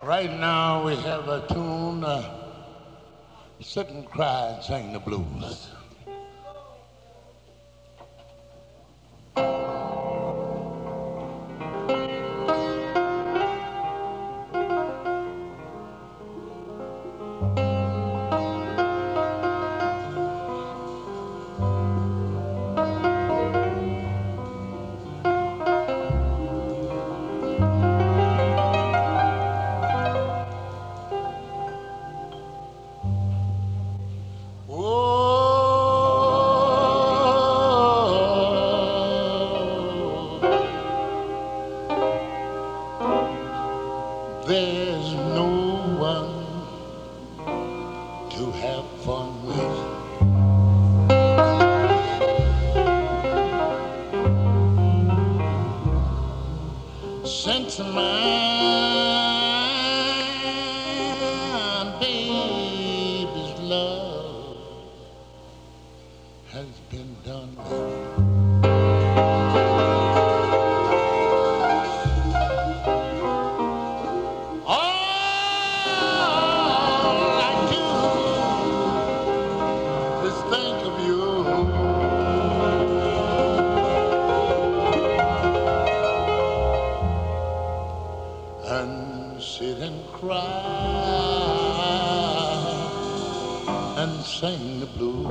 Right now we have a tune, Sit and Cry and Sing the Blues. There's no one to have fun with. Since my baby's love has been done with. And sit and cry and sing the blues.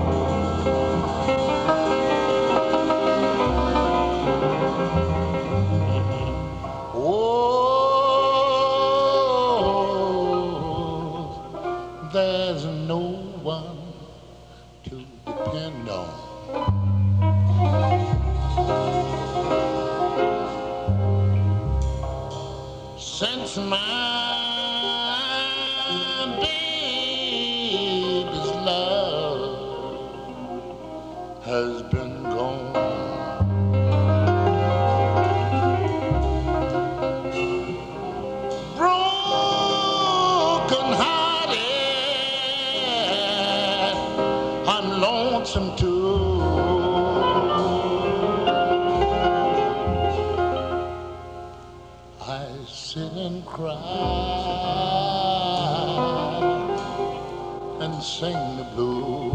Oh, there's no one to depend on. Since my baby's love has been gone, broken hearted, I'm lonesome too. I sit and cry and sing the blues.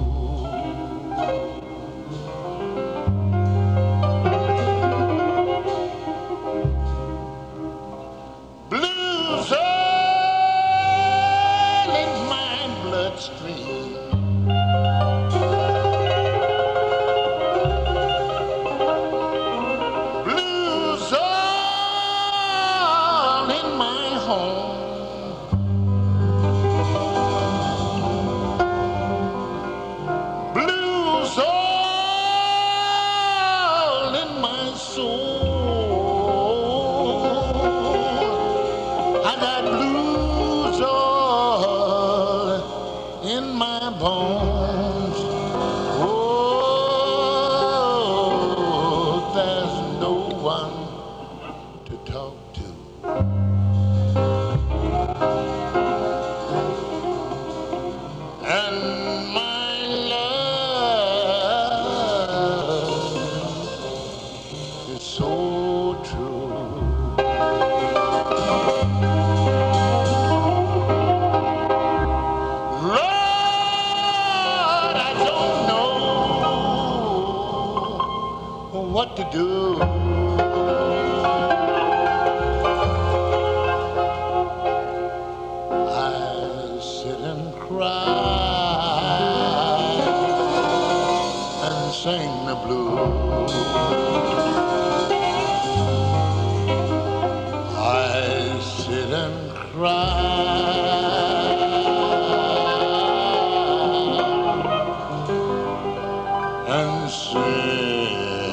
Blues all in my bloodstream. Blues all in my home. Blues all in my soul. I got blues all in my bones. Oh, there's no one to talk to. And my love is so true. Lord, I don't know what to do. I sit and cry and sing the blues. I sit and cry and sing